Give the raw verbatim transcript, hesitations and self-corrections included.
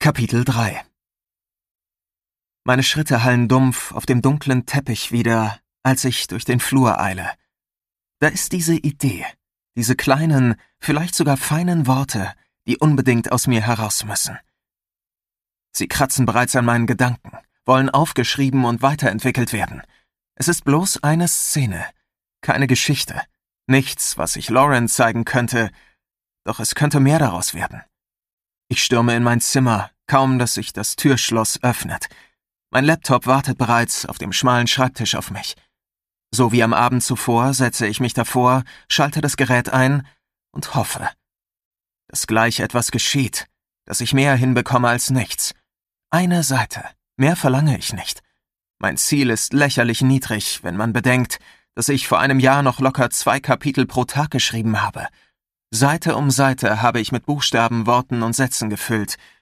Kapitel drei. Meine Schritte hallen dumpf auf dem dunklen Teppich wieder, als ich durch den Flur eile. Da ist diese Idee, diese kleinen, vielleicht sogar feinen Worte, die unbedingt aus mir heraus müssen. Sie kratzen bereits an meinen Gedanken, wollen aufgeschrieben und weiterentwickelt werden. Es ist bloß eine Szene, keine Geschichte, nichts, was ich Lauren zeigen könnte, doch es könnte mehr daraus werden. Ich stürme in mein Zimmer, kaum dass sich das Türschloss öffnet. Mein Laptop wartet bereits auf dem schmalen Schreibtisch auf mich. So wie am Abend zuvor setze ich mich davor, schalte das Gerät ein und hoffe, dass gleich etwas geschieht, dass ich mehr hinbekomme als nichts. Eine Seite, mehr verlange ich nicht. Mein Ziel ist lächerlich niedrig, wenn man bedenkt, dass ich vor einem Jahr noch locker zwei Kapitel pro Tag geschrieben habe. Seite um Seite habe ich mit Buchstaben, Worten und Sätzen gefüllt,